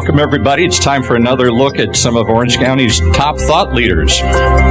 Welcome, everybody. It's time for another look at some of Orange County's top thought leaders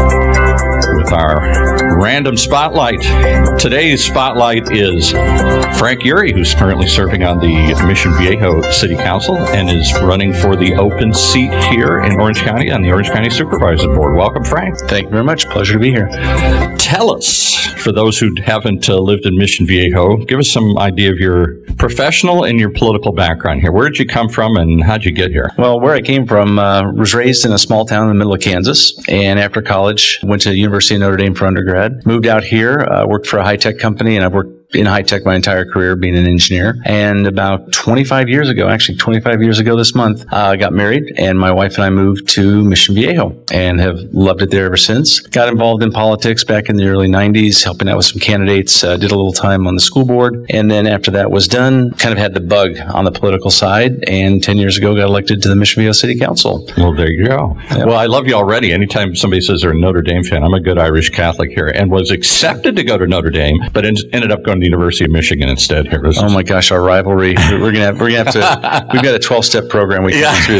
with our random spotlight. Today's spotlight is Frank Yeary, who's currently serving on the Mission Viejo City Council and is running for the open seat here in Orange County on the Orange County Supervisory Board. Welcome, Frank. Thank you very much. Pleasure to be here. Tell us, for those who haven't lived in Mission Viejo, give us some idea of your professional and your political background here. Where did you come from and how'd you get here? Well, where I came from, was raised in a small town in the middle of Kansas, and after college, went to the University of Notre Dame for undergrad. Moved out here, worked for a high-tech company, and I've worked in high-tech my entire career, being an engineer. And about 25 years ago this month, I got married, and my wife and I moved to Mission Viejo and have loved it there ever since. Got involved in politics back in the early 90s, helping out with some candidates, did a little time on the school board, and then after that was done, kind of had the bug on the political side, and 10 years ago got elected to the Mission Viejo City Council. Well, there you go. Yeah. Well, I love you already. Anytime somebody says they're a Notre Dame fan, I'm a good Irish Catholic here, and was accepted to go to Notre Dame, but ended up going to the University of Michigan instead here. Oh my gosh, our rivalry. We're gonna have to, we've got a 12-step program we can get through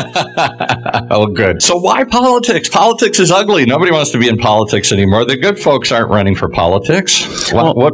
that. Oh, good. So why politics? Politics is ugly. Nobody wants to be in politics anymore. The good folks aren't running for politics.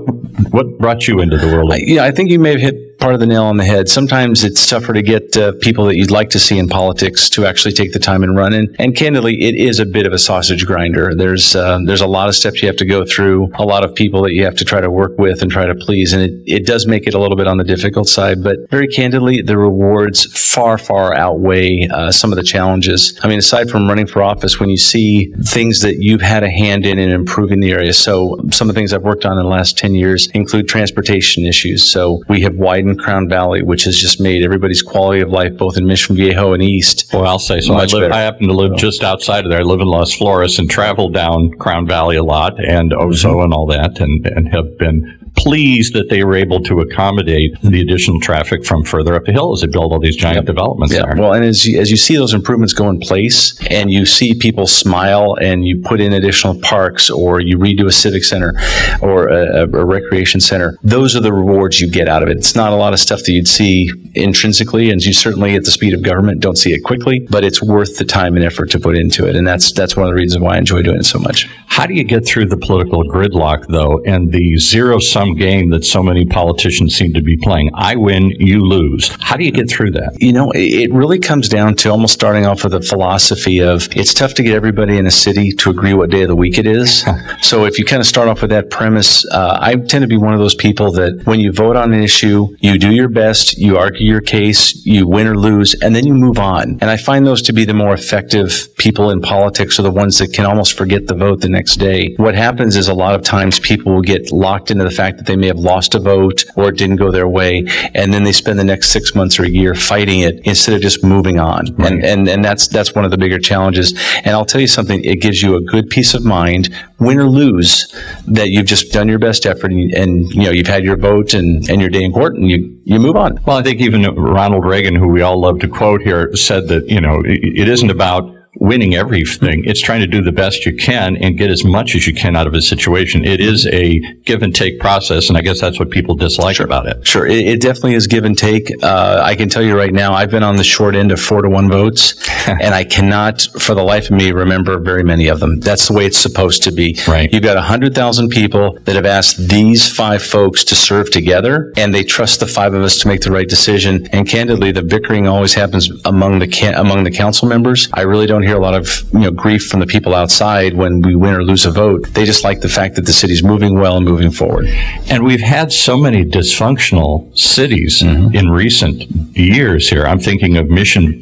What brought you into the world? I think you may have hit part of the nail on the head. Sometimes it's tougher to get people that you'd like to see in politics to actually take the time and run. And candidly, it is a bit of a sausage grinder. There's a lot of steps you have to go through, a lot of people that you have to try to work with and try to please. And it does make it a little bit on the difficult side. But very candidly, the rewards far, far outweigh some of the challenges. I mean, aside from running for office, when you see things that you've had a hand in improving the area. So some of the things I've worked on in the last 10 years include transportation issues. So we have widened Crown Valley, which has just made everybody's quality of life, both in Mission Viejo and East. Well, I'll say so. I happen to live just outside of there. I live in Las Flores and travel down Crown Valley a lot and Oso and all that, and have been pleased that they were able to accommodate the additional traffic from further up the hill as they build all these giant developments there. Well, and as you see those improvements go in place and you see people smile and you put in additional parks or you redo a civic center or a recreation center, those are the rewards you get out of it. It's not a lot of stuff that you'd see intrinsically, and you certainly at the speed of government don't see it quickly, but it's worth the time and effort to put into it. And that's one of the reasons why I enjoy doing it so much. How do you get through the political gridlock, though, and the zero-sum game that so many politicians seem to be playing? I win, you lose. How do you get through that? It really comes down to almost starting off with a philosophy of it's tough to get everybody in a city to agree what day of the week it is. So if you kind of start off with that premise, I tend to be one of those people that when you vote on an issue, you do your best, you argue your case, you win or lose, and then you move on. And I find those to be the more effective people in politics are the ones that can almost forget the vote the next day. What happens is a lot of times people will get locked into the fact that they may have lost a vote or it didn't go their way, and then they spend the next 6 months or a year fighting it instead of just moving on. Right. And that's one of the bigger challenges. And I'll tell you something, it gives you a good peace of mind, win or lose, that you've just done your best effort and you've had your vote and your day in court and you move on. Well, I think even Ronald Reagan, who we all love to quote here, said that, it isn't about winning everything. It's trying to do the best you can and get as much as you can out of a situation. It is a give and take process, and I guess that's what people dislike about it. Sure. It definitely is give and take. I can tell you right now, I've been on the short end of 4-1 votes, and I cannot, for the life of me, remember very many of them. That's the way it's supposed to be. Right. You've got 100,000 people that have asked these 5 folks to serve together, and they trust the 5 of us to make the right decision. And candidly, the bickering always happens among the council members. I really don't hear a lot of grief from the people outside when we win or lose a vote. They just like the fact that the city's moving well and moving forward. And we've had so many dysfunctional cities in recent years here. I'm thinking of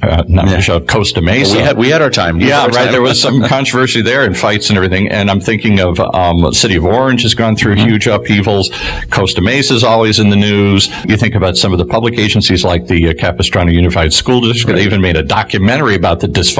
of Costa Mesa. We had our time. There was some controversy there and fights and everything. And I'm thinking of City of Orange has gone through huge upheavals. Costa Mesa is always in the news. You think about some of the public agencies like the Capistrano Unified School District. They even made a documentary about the dysfunction in that.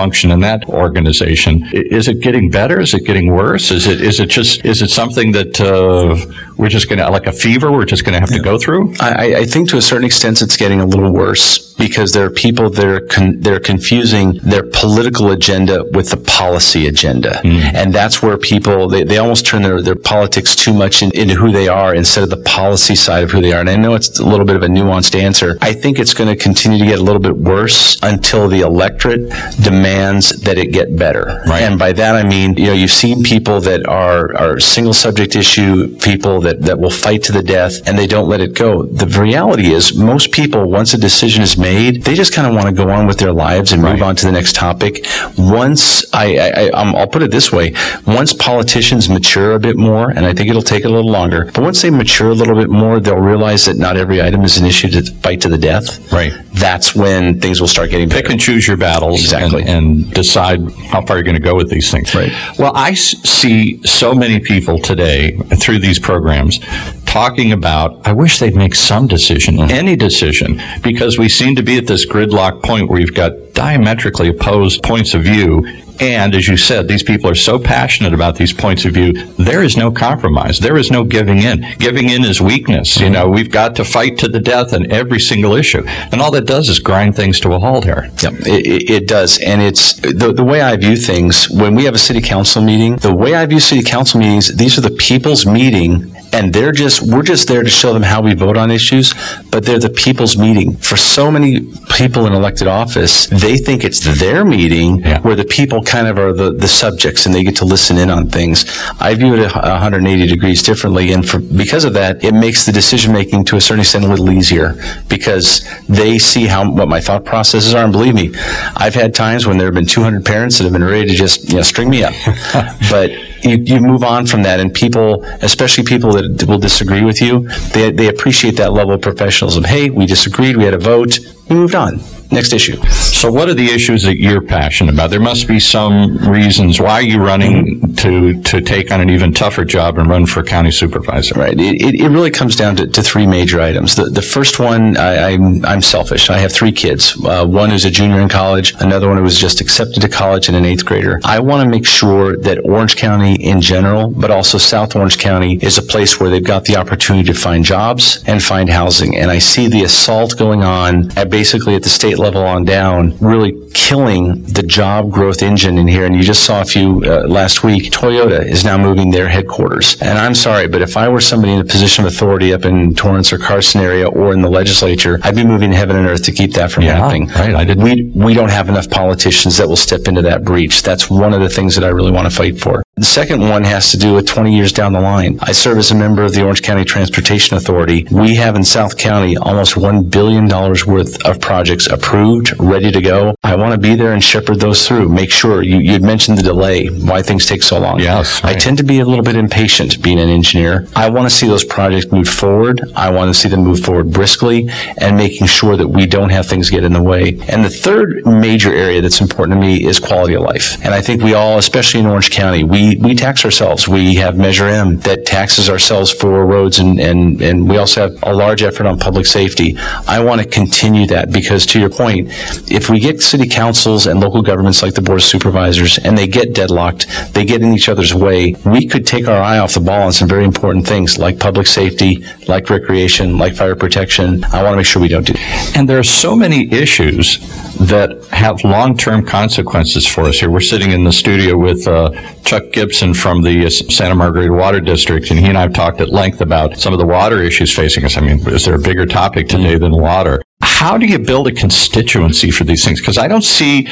that organization. Is it getting better? Is it getting worse? Is it something that we're just going to, like a fever, we're just going to have to go through? I think to a certain extent it's getting a little worse because there are people that they're confusing their political agenda with the policy agenda. And that's where people, they almost turn their politics too much into who they are instead of the policy side of who they are. And I know it's a little bit of a nuanced answer. I think it's going to continue to get a little bit worse until the electorate demands that it get better. Right. And by that I mean, you've seen people that are single subject issue people that will fight to the death and they don't let it go. The reality is most people, once a decision is made, they just kind of want to go on with their lives and move on to the next topic. Once I'll put it this way, once politicians mature a bit more, and I think it'll take a little longer, but once they mature a little bit more, they'll realize that not every item is an issue to fight to the death. Right. That's when things will start getting better. Pick and choose your battles. Exactly. And decide how far you're going to go with these things. Right. Well, I see so many people today through these programs talking about, I wish they'd make some decision, any decision, because we seem to be at this gridlock point where you've got diametrically opposed points of view. And as you said, these people are so passionate about these points of view, there is no compromise. There is no giving in. Giving in is weakness. We've got to fight to the death on every single issue. And all that does is grind things to a halt here. Yep, it does. And it's the way I view things, when we have a city council meeting, the way I view city council meetings, these are the people's meeting, and we're just there to show them how we vote on issues, but they're the people's meeting. For so many people in elected office, they think it's their meeting where the people kind of are the subjects and they get to listen in on things. I view it 180 degrees differently, and because of that, it makes the decision making to a certain extent a little easier because they see what my thought processes are. And believe me, I've had times when there have been 200 parents that have been ready to just string me up, but you move on from that, and people, especially people that will disagree with you, they appreciate that level of professionalism. Hey, we disagreed, we had a vote, we moved on. Next issue. So what are the issues that you're passionate about? There must be some reasons. Why are you running to take on an even tougher job and run for county supervisor? Right. It really comes down to three major items. The first one, I'm selfish. I have three kids. One who's a junior in college, another one who was just accepted to college, and an 8th grader. I want to make sure that Orange County in general, but also South Orange County, is a place where they've got the opportunity to find jobs and find housing. And I see the assault going on basically at the state level on down, really killing the job growth engine in here. And you just saw a few last week. Toyota is now moving their headquarters. And I'm sorry, but if I were somebody in a position of authority up in Torrance or Carson area or in the legislature, I'd be moving heaven and earth to keep that from happening. Right. We don't have enough politicians that will step into that breach. That's one of the things that I really want to fight for. The second one has to do with 20 years down the line. I serve as a member of the Orange County Transportation Authority. We have in South County almost $1 billion worth of projects approved, ready to go. I want to be there and shepherd those through. Make sure, you'd mentioned the delay, why things take so long. Yes. Right. I tend to be a little bit impatient being an engineer. I want to see those projects move forward. I want to see them move forward briskly and making sure that we don't have things get in the way. And the third major area that's important to me is quality of life. And I think we all, especially in Orange County, we tax ourselves. We have Measure M that taxes ourselves for roads, and we also have a large effort on public safety. I want to continue that because, to your point, if we get city councils and local governments like the Board of Supervisors and they get deadlocked, they get in each other's way, we could take our eye off the ball on some very important things like public safety, like recreation, like fire protection. I want to make sure we don't do that. And there are so many issues that have long-term consequences for us here. We're sitting in the studio with Chuck Gibson from the Santa Margarita Water District, and he and I have talked at length about some of the water issues facing us. I mean, is there a bigger topic today than water? How do you build a constituency for these things? Because I don't see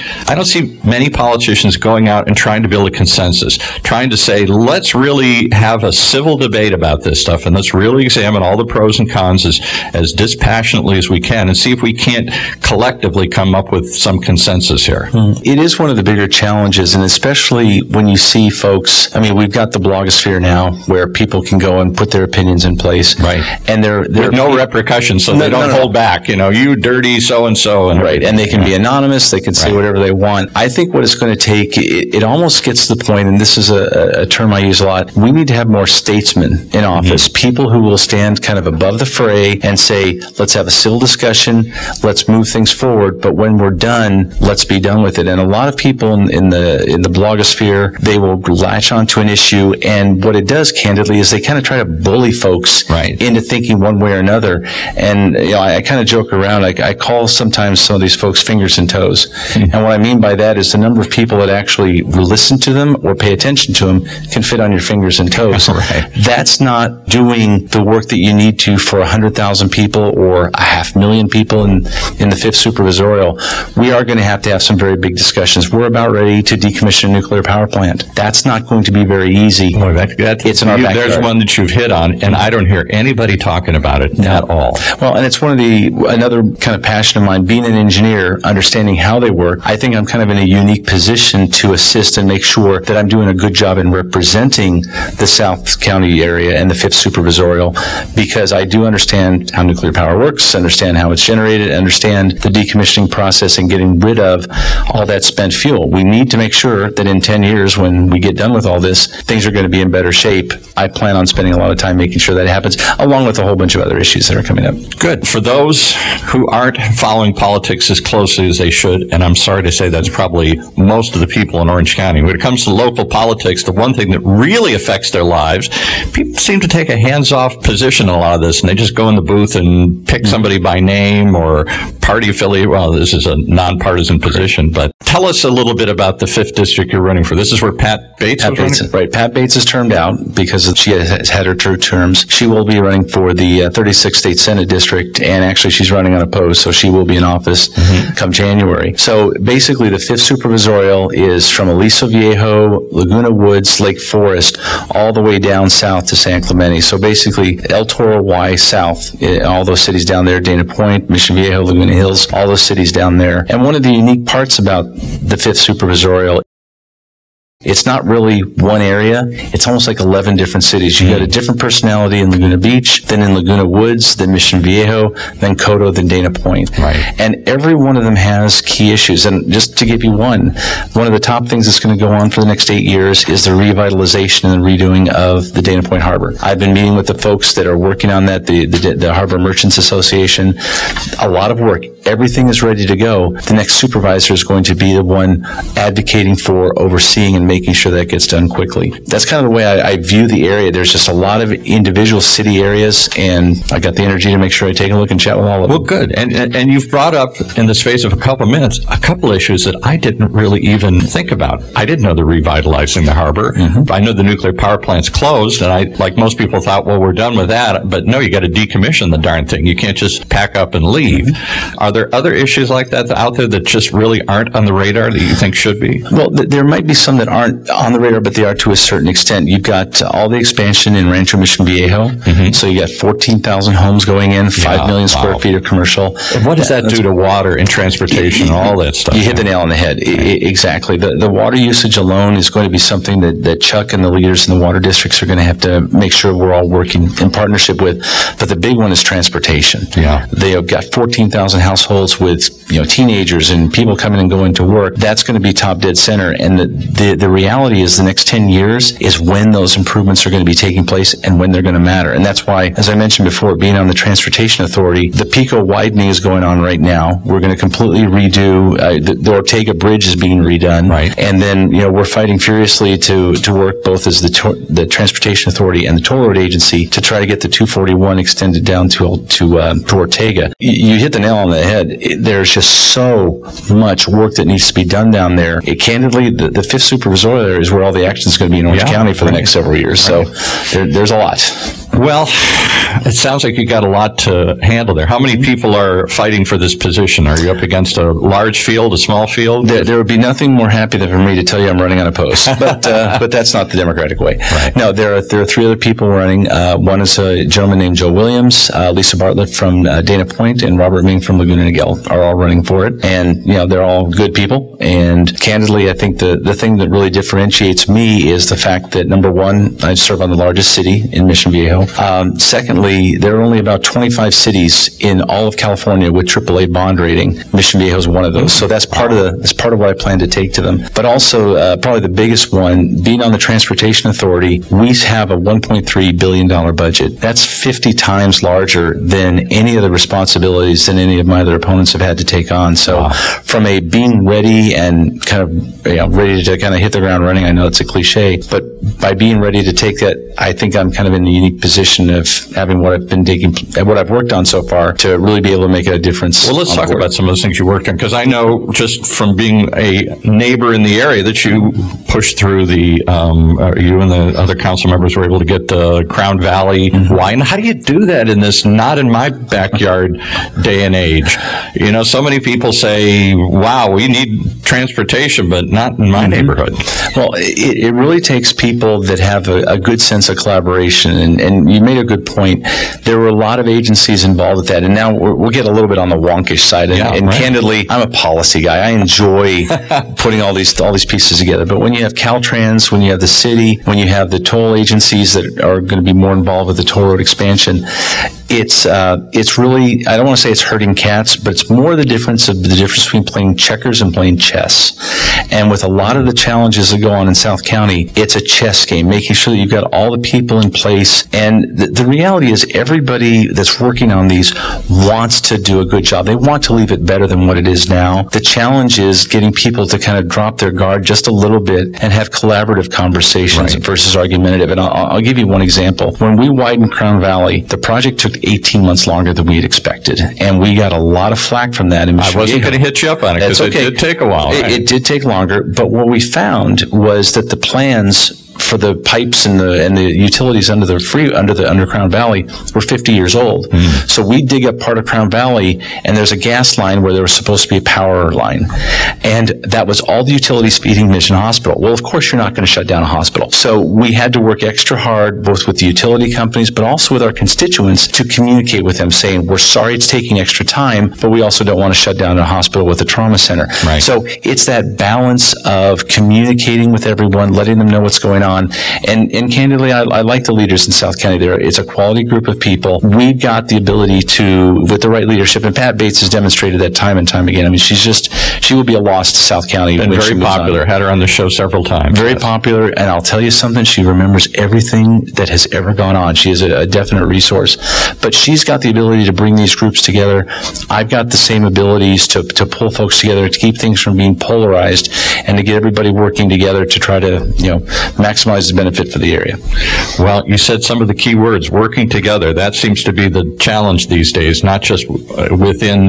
many politicians going out and trying to build a consensus, trying to say, let's really have a civil debate about this stuff, and let's really examine all the pros and cons as dispassionately as we can, and see if we can't collectively come up with some consensus here. It is one of the bigger challenges, and especially when you see folks, I mean, we've got the blogosphere now where people can go and put their opinions in place. Right. And they're with no repercussions, so they don't hold back. You you dirty so-and-so. Right, and they can be anonymous, they can say whatever they want. I think what it's going to take, it almost gets to the point, and this is a term I use a lot, we need to have more statesmen in office, people who will stand kind of above the fray and say, let's have a civil discussion, let's move things forward, but when we're done, let's be done with it. And a lot of people in the blogosphere, they will latch onto an issue, and what it does, candidly, is they kind of try to bully folks into thinking one way or another. And I kind of joke around. I call sometimes some of these folks fingers and toes. And what I mean by that is the number of people that actually listen to them or pay attention to them can fit on your fingers and toes. That's not doing the work that you need to for 100,000 people or 500,000 people in the 5th Supervisorial. We are going to have some very big discussions. We're about ready to decommission a nuclear power plant. That's not going to be very easy. It's in our backyard. There's one that you've hit on, and I don't hear anybody talking about it at all. Well, and it's another kind of passion of mine, being an engineer, understanding how they work. I think I'm kind of in a unique position to assist and make sure that I'm doing a good job in representing the South County area and the 5th Supervisorial, because I do understand how nuclear power works, understand how it's generated, understand the decommissioning process and getting rid of all that spent fuel. We need to make sure that in 10 years, when we get done with all this, things are going to be in better shape. I plan on spending a lot of time making sure that happens, along with a whole bunch of other issues that are coming up. Good. For those who aren't following politics as closely as they should, and I'm sorry to say that's probably most of the people in Orange County, when it comes to local politics, the one thing that really affects their lives, people seem to take a hands-off position in a lot of this, and they just go in the booth and pick somebody by name or party affiliate. Well, this is a nonpartisan position, but tell us a little bit about the 5th District you're running for. This is where Pat Bates is running? Right. Pat Bates is termed out because she has had her 2 terms. She will be running for the 36th State Senate District, and actually she's running unopposed, so she will be in office come January. So basically the 5th Supervisorial is from Aliso Viejo, Laguna Woods, Lake Forest, all the way down south to San Clemente. So basically El Toro Y south, all those cities down there, Dana Point, Mission Viejo, Laguna Hills, all those cities down there. And one of the unique parts about the 5th Supervisorial, it's not really one area. It's almost like 11 different cities. You got a different personality in Laguna Beach, then in Laguna Woods, then Mission Viejo, then Coto, then Dana Point. And every one of them has key issues. And just to give you one of the top things that's going to go on for the next 8 years is the revitalization and redoing of the Dana Point Harbor. I've been meeting with the folks that are working on that, the Harbor Merchants Association. A lot of work. Everything is ready to go. The next supervisor is going to be the one advocating for, overseeing, and making sure that gets done quickly. That's kind of the way I view the area. There's just a lot of individual city areas, and I got the energy to make sure I take a look and chat with all of them. Well, good. And you've brought up, in the space of a couple of minutes, a couple issues that I didn't really even think about. I didn't know they're revitalizing the harbor. I know the nuclear power plant's closed, and I, like most people, thought, well, we're done with that. But no, you got to decommission the darn thing. You can't just pack up and leave. Are there other issues like that out there that just really aren't on the radar that you think should be? Well, there might be some that aren't on the radar, but they are to a certain extent. You've got all the expansion in Rancho Mission Viejo. So you got 14,000 homes going in, 5 million square feet of commercial. And what does that do to water and transportation and all that stuff? You hit the nail on the head. Exactly. The water usage alone is going to be something that Chuck and the leaders in the water districts are going to have to make sure we're all working in partnership with. But the big one is transportation. They have got 14,000 households with teenagers and people coming and going to work. That's going to be top dead center. And the reality is the next 10 years is when those improvements are going to be taking place and when they're going to matter. And that's why, as I mentioned before, being on the Transportation Authority, the Pico widening is going on right now. We're going to completely redo, the Ortega Bridge is being redone. And then, we're fighting furiously to work both as the Transportation Authority and the Toll Road Agency to try to get the 241 extended down to Ortega. You hit the nail on the head. There's just so much work that needs to be done down there. Candidly, the 5th Supervisorial area is where all the action is going to be in Orange County for the next several years. So there's a lot. Well, it sounds like you got a lot to handle there. How many people are fighting for this position? Are you up against a large field, a small field? There would be nothing more happy than for me to tell you I'm running unopposed, but that's not the Democratic way. No, there are 3 other people running. One is a gentleman named Joe Williams, Lisa Bartlett from Dana Point, and Robert Ming from Laguna Niguel are all running for it. And they're all good people. And candidly, I think the thing that really differentiates me is the fact that, number one, I serve on the largest city in Mission Viejo. Secondly, currently, there are only about 25 cities in all of California with AAA bond rating. Mission Viejo is one of those. So that's part of what I plan to take to them. But also, probably the biggest one, being on the Transportation Authority, we have a $1.3 billion budget. That's 50 times larger than any of the responsibilities than any of my other opponents have had to take on. So from a being ready and kind of ready to kind of hit the ground running, I know it's a cliche, but by being ready to take that, I think I'm kind of in the unique position of having what I've worked on so far to really be able to make a difference. Well, let's talk about some of those things you worked on, because I know just from being a neighbor in the area that you pushed through you and the other council members were able to get the Crown Valley wine. How do you do that in this not in my backyard day and age? So many people say, wow, we need transportation, but not in my neighborhood. Well, it really takes people that have a good sense of collaboration, and you made a good point. There were a lot of agencies involved with that, and now we'll get a little bit on the wonkish side. And candidly, I'm a policy guy. I enjoy putting all these pieces together. But when you have Caltrans, when you have the city, when you have the toll agencies that are going to be more involved with the toll road expansion, it's really, I don't want to say it's herding cats, but it's more the difference between playing checkers and playing chess. And with a lot of the challenges that go on in South County, it's a chess game, making sure that you've got all the people in place. And the reality is everybody that's working on these wants to do a good job. They want to leave it better than what it is now. The challenge is getting people to kind of drop their guard just a little bit and have collaborative conversations versus argumentative. And I'll give you one example. When we widened Crown Valley, the project took 18 months longer than we had expected. And we got a lot of flack from that. I wasn't going to hit you up on it because it did take a while. It did take longer. But what we found was that the plans for the pipes and the utilities under Crown Valley were 50 years old. So we dig up part of Crown Valley, and there's a gas line where there was supposed to be a power line, and that was all the utilities feeding Mission Hospital. Well, of course, you're not going to shut down a hospital. So we had to work extra hard, both with the utility companies, but also with our constituents, to communicate with them, saying, we're sorry it's taking extra time, but we also don't want to shut down a hospital with a trauma center. So it's that balance of communicating with everyone, letting them know what's going on. And candidly, I like the leaders in South County there. It's a quality group of people. We've got the ability to, with the right leadership, and Pat Bates has demonstrated that time and time again. I mean, she will be a loss to South County. And very popular. Had her on the show several times. Very popular, and I'll tell you something, she remembers everything that has ever gone on. She is a definite resource. But she's got the ability to bring these groups together. I've got the same abilities to pull folks together, to keep things from being polarized, and to get everybody working together to try to, maximize the benefit for the area. Well, you said some of the key words, working together. That seems to be the challenge these days, not just within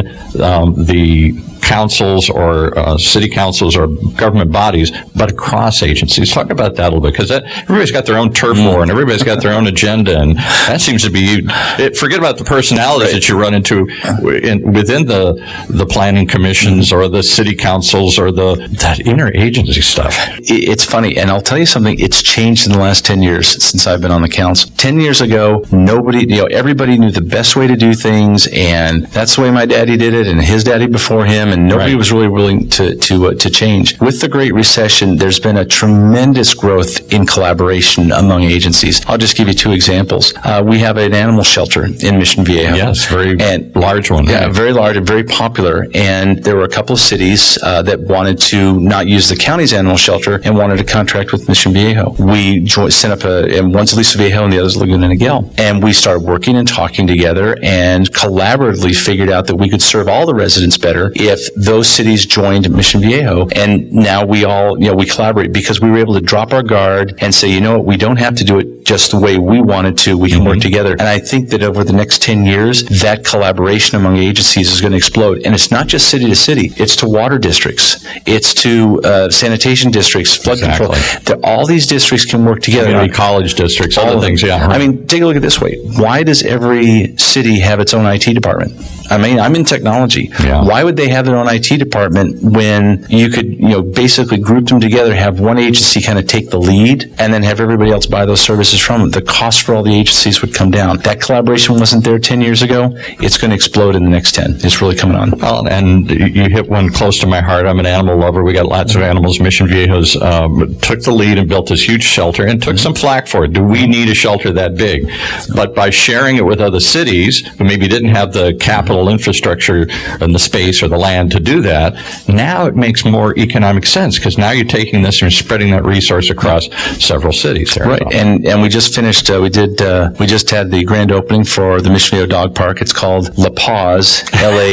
the councils or city councils or government bodies, but across agencies. Talk about that a little bit, because everybody's got their own turf war and everybody's got their own agenda, and that seems to be, forget about the personalities that you run into within the planning commissions or the city councils or that interagency stuff. It's funny, and I'll tell you something, it's changed in the last 10 years since I've been on the council. 10 years ago, everybody knew the best way to do things, and that's the way my daddy did it, and his daddy before him, and nobody was really willing to change. With the Great Recession, there's been a tremendous growth in collaboration among agencies. I'll just give you two examples. We have an animal shelter in Mission Viejo. Yes, very large one. Yeah, very large and very popular. And there were a couple of cities that wanted to not use the county's animal shelter and wanted to contract with Mission Viejo. We sent up and one's Aliso Viejo and the other's Laguna Niguel. And we started working and talking together and collaboratively figured out that we could serve all the residents better if those cities joined Mission Viejo. And now we all, we collaborate because we were able to drop our guard and say, we don't have to do it just the way we wanted to. We can work together. And I think that over the next 10 years, that collaboration among agencies is going to explode. And it's not just city to city. It's to water districts. It's to sanitation districts, flood control. All these districts can work together. Community college districts, all the things, I mean, take a look at it this way. Why does every city have its own IT department? I mean, I'm in technology. Yeah. Why would they have their own IT department when you could, basically group them together, have one agency kind of take the lead, and then have everybody else buy those services from them? The cost for all the agencies would come down. That collaboration wasn't there 10 years ago. It's going to explode in the next 10. It's really coming on. Well, and you hit one close to my heart. I'm an animal lover. We got lots of animals. Mission Viejo's took the lead and built this huge shelter and took some flack for it. Do we need a shelter that big? But by sharing it with other cities who maybe didn't have the capital infrastructure and the space or the land to do that, now it makes more economic sense because now you're taking this and spreading that resource across several cities there. Right, and we just finished. We just had the grand opening for the Mission Viejo Dog Park. It's called La Paz,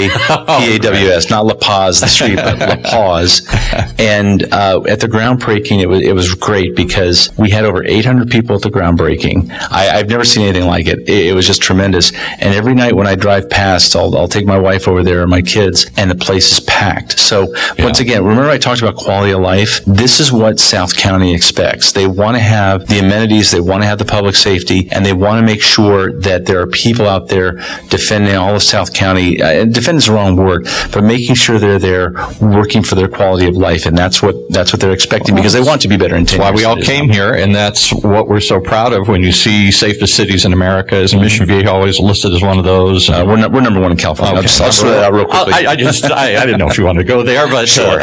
LAPAWS, not La Paz, the street, but La Paz. And at the groundbreaking, it was great because we had over 800 people at the groundbreaking. I've never seen anything like it. It was just tremendous. And every night when I drive past, I'll take my wife over there and my kids, and the place is packed. So once again, remember I talked about quality of life? This is what South County expects. They want to have the amenities, they want to have the public safety, and they want to make sure that there are people out there defending all of South County. Defend is the wrong word, but making sure they're there working for their quality of life, and that's what they're expecting because they want to be better in 10 years. That's why we all came here, and that's what we're so proud of. When you see safest cities in America, is Mission Viejo always listed as one of those? We're number one in California. Okay. I'll throw that out real quickly. I didn't know if you wanted to go there, but sure.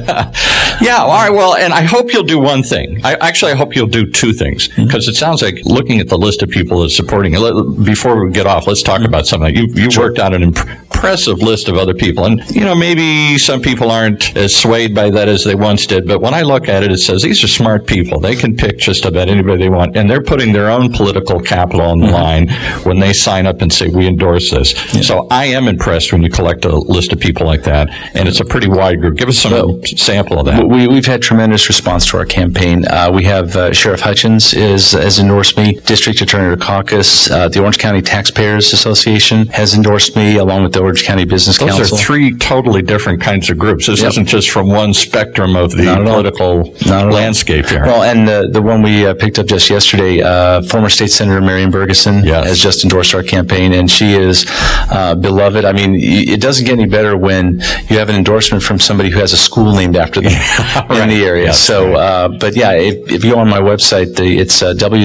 Yeah, all right. Well, and I hope you'll do one thing. I hope you'll do two things because it sounds like looking at the list of people that's supporting it. Before we get off, let's talk about something. You worked out an impressive list of other people, and maybe some people aren't as swayed by that as they once did. But when I look at it, it says these are smart people. They can pick just about anybody they want, and they're putting their own political capital on the line when they sign up and say we endorse this. Yeah. So I am impressed when you collect a list of people like that, and it's a pretty wide group. Give us some sample of that. We've had tremendous response to our campaign. We have Sheriff Hutchins has endorsed me. District Attorney Dukakis, the Orange County Taxpayers Association has endorsed me, along with the Orange County Business Council. Those are three totally different kinds of groups. This isn't just from one spectrum of the political landscape here. Well, and the one we picked up just yesterday, former State Senator Marion Bergeson has just endorsed our campaign, and she is beloved. I mean, it doesn't get any better when you have an endorsement from somebody who has a school named after them in the area. Yes. So, but yeah, if you go on my website, it's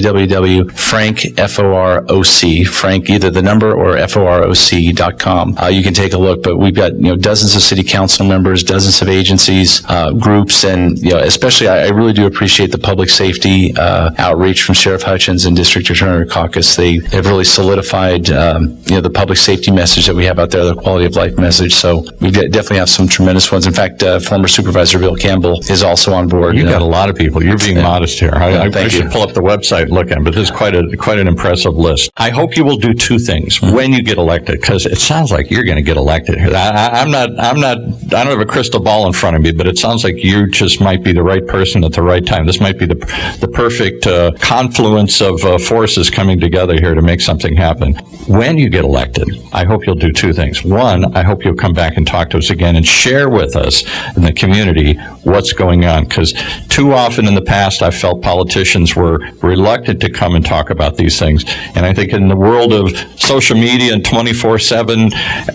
www.frankforoc, Frank, either the number or foroc.com. You can take a look, but we've got dozens of city council members, dozens of agencies, groups, and especially I really do appreciate the public safety outreach from Sheriff Hutchins and District Attorney Dukakis. They have really solidified the public safety message that we have out there, the quality of life message. So we definitely have some tremendous ones. In fact, former Supervisor Bill Campbell is also on board. You've got a lot of people. You're being modest here. I should pull up the website and look at it, but this is quite an impressive list. I hope you will do two things when you get elected, because it sounds like you're going to get elected here. I don't have a crystal ball in front of me, but it sounds like you just might be the right person at the right time. This might be the perfect confluence of forces coming together here to make something happen. When you get elected, I hope you'll do two things. One, I hope you'll come back and talk to us again and share with us in the community what's going on, because too often in the past I felt politicians were reluctant to come and talk about these things. And I think in the world of social media and 24/7,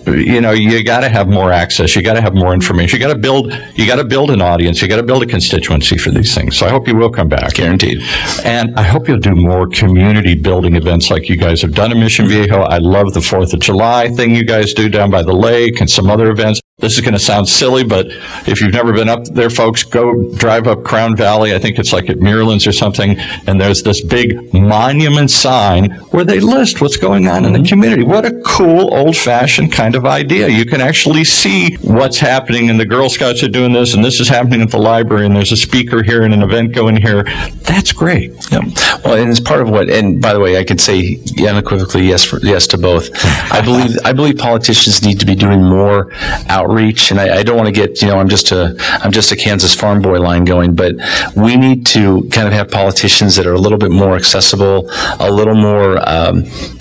you got to have more access. You got to have more information. You got to build an audience. You got to build a constituency for these things. So I hope you will come back. Guaranteed. And I hope you'll do more community building events like you guys have done in Mission Viejo. I love the 4th of July thing you guys do down by the lake and some other events. This is going to sound silly, but if you've never been up there, folks, go drive up Crown Valley. I think it's like at Muirlands or something. And there's this big monument sign where they list what's going on in the community. What a cool, old-fashioned kind of idea. You can actually see what's happening, and the Girl Scouts are doing this, and this is happening at the library, and there's a speaker here and an event going here. That's great. Yeah. Well, and it's part of what, and by the way, I could say unequivocally yes to both. I believe politicians need to be doing more outreach, and I don't want to get, I'm just a Kansas farm boy line going, but we need to kind of have politicians that are a little bit more accessible, a little more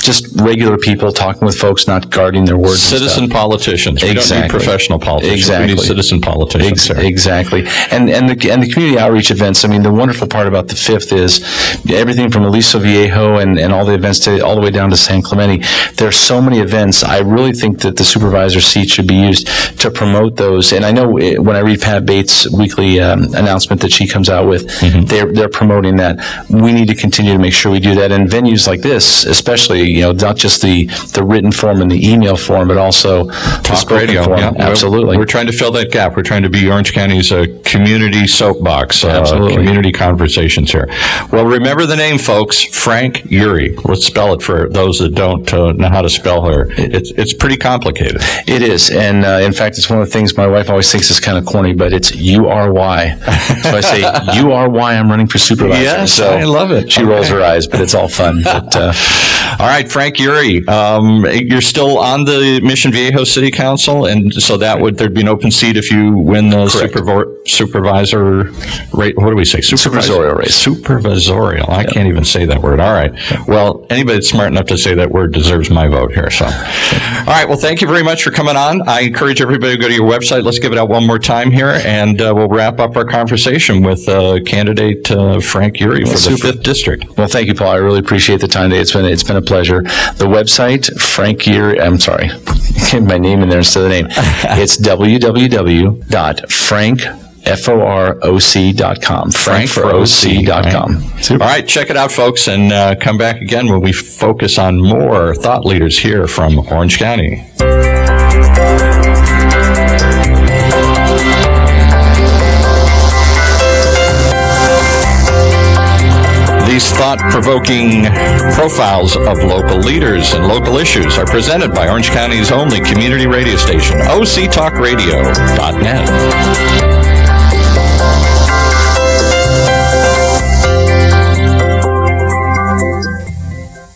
just regular people talking with folks, not guarding their words. Citizen politicians. We don't need professional politicians. Exactly. We need citizen politicians. Exactly. And the community outreach events. I mean, the wonderful part about the 5th is everything from Aliso Viejo and all the events all the way down to San Clemente. There are so many events. I really think that the supervisor seat should be used to promote those. And I know when I read Pat Bates' weekly announcement that she comes out with, they're promoting that. We need to continue to make sure we do that. And venues like this, especially, not just the written form and the email form, but also talk radio form. Yeah. Absolutely. We're trying to fill that gap. We're trying to be Orange County's community soapbox, community conversations here. Well, remember the name, folks, Frank Ury. Let's spell it for those that don't know how to spell her. It's pretty complicated. It is. And in fact, it's one of the things my wife always thinks is kind of corny, but it's U-R-Y. So I say, U-R-Y, I'm running for supervisor. Yes, so I love it. She rolls her eyes, but it's all fun. But, all right, Frank Ury, you're still on the Mission Viejo City Council, and so there'd be an open seat if you win the supervisor rate. What do we say? Supervisorial race. Supervisorial. I can't even say that word. All right. Well, anybody that's smart enough to say that word deserves my vote here. So, all right. Well, thank you very much for coming on. I encourage everybody to go to your website. Let's give it out one more time here, and we'll wrap up our conversation with candidate Frank Ury for the 5th District. Well, thank you, Paul. I really appreciate the time today. It's been a pleasure. The website, Frank Ury, I'm sorry, my name in there instead of the name. It's www.frankforoc.com. Frankforoc.com. All right, check it out, folks, and come back again when we focus on more thought leaders here from Orange County. These thought-provoking profiles of local leaders and local issues are presented by Orange County's only community radio station, OCTalkRadio.net.